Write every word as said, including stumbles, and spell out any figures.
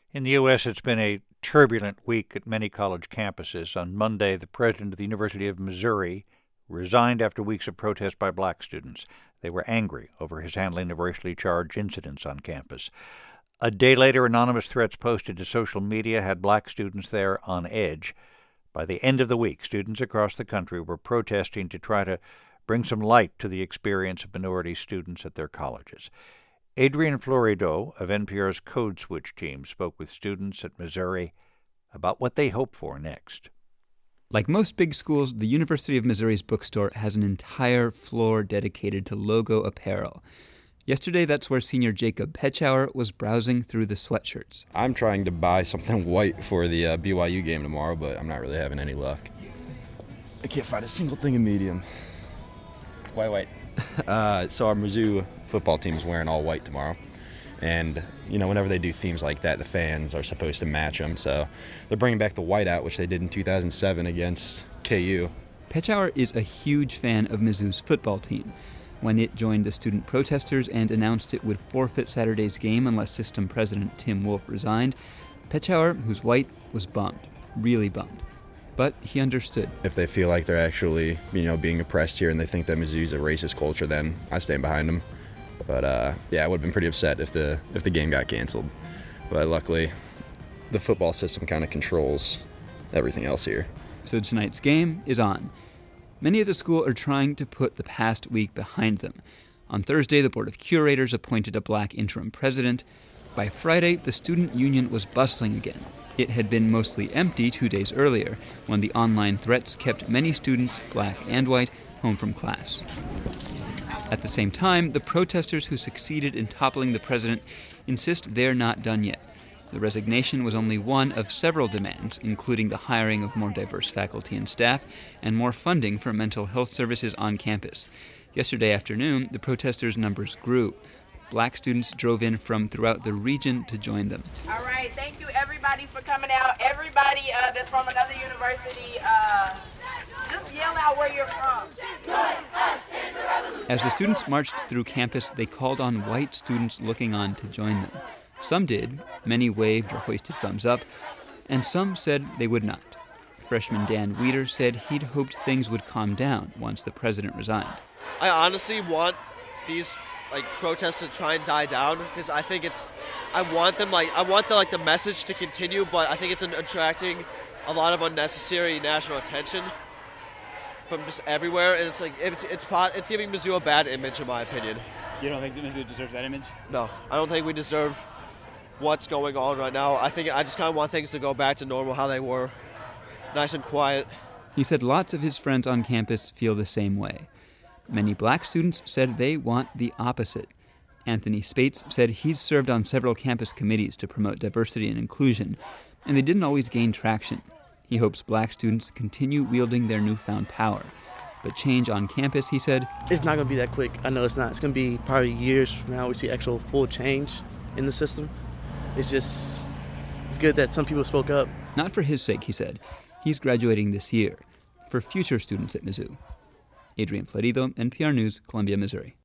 In the U S, it's been a turbulent week at many college campuses. On Monday, the president of the University of Missouri resigned after weeks of protest by black students. They were angry over his handling of racially charged incidents on campus. A day later, anonymous threats posted to social media had black students there on edge. By the end of the week, students across the country were protesting to try to bring some light to the experience of minority students at their colleges. Adrian Florido of N P R's Code Switch team spoke with students at Missouri about what they hope for next. Like most big schools, the University of Missouri's bookstore has an entire floor dedicated to logo apparel. Yesterday, that's where senior Jacob Petschauer was browsing through the sweatshirts. I'm trying to buy something white for the uh, B Y U game tomorrow, but I'm not really having any luck. I can't find a single thing in medium. Why white? uh, so our Mizzou football team is wearing all white tomorrow. And, you know, whenever they do themes like that, the fans are supposed to match them. So they're bringing back the whiteout, which they did in two thousand seven against K U. Petschauer is a huge fan of Mizzou's football team. When it joined the student protesters and announced it would forfeit Saturday's game unless system president Tim Wolf resigned, Petschauer, who's white, was bummed, really bummed. But he understood. If they feel like they're actually, you know, being oppressed here and they think that Mizzou's a racist culture, then I stand behind them. But, uh, yeah, I would have been pretty upset if the if the game got canceled. But luckily, the football system kind of controls everything else here. So tonight's game is on. Many of the school are trying to put the past week behind them. On Thursday, the Board of Curators appointed a black interim president. By Friday, the student union was bustling again. It had been mostly empty two days earlier, when the online threats kept many students, black and white, home from class. At the same time, the protesters who succeeded in toppling the president insist they're not done yet. The resignation was only one of several demands, including the hiring of more diverse faculty and staff and more funding for mental health services on campus. Yesterday afternoon, the protesters' numbers grew. Black students drove in from throughout the region to join them. All right, thank you everybody for coming out. Everybody uh, that's from another university, uh, just yell out where you're from. As the students marched through campus, they called on white students looking on to join them. Some did, many waved or hoisted thumbs up, and some said they would not. Freshman Dan Weeder said he'd hoped things would calm down once the president resigned. I honestly want these like protests to try and die down because I think it's, I want them like I want the like the message to continue, but I think it's an, attracting a lot of unnecessary national attention from just everywhere, and it's like it's it's it's giving Mizzou a bad image in my opinion. You don't think Mizzou deserves that image? No, I don't think we deserve what's going on right now. I think I just kind of want things to go back to normal, how they were, nice and quiet. He said lots of his friends on campus feel the same way. Many black students said they want the opposite. Anthony Spates said he's served on several campus committees to promote diversity and inclusion, and they didn't always gain traction. He hopes black students continue wielding their newfound power. But change on campus, he said, it's not going to be that quick. I know it's not. It's going to be probably years from now we see actual full change in the system. It's just, it's good that some people spoke up. Not for his sake, he said. He's graduating this year. For future students at Mizzou. Adrian Florido, N P R News, Columbia, Missouri.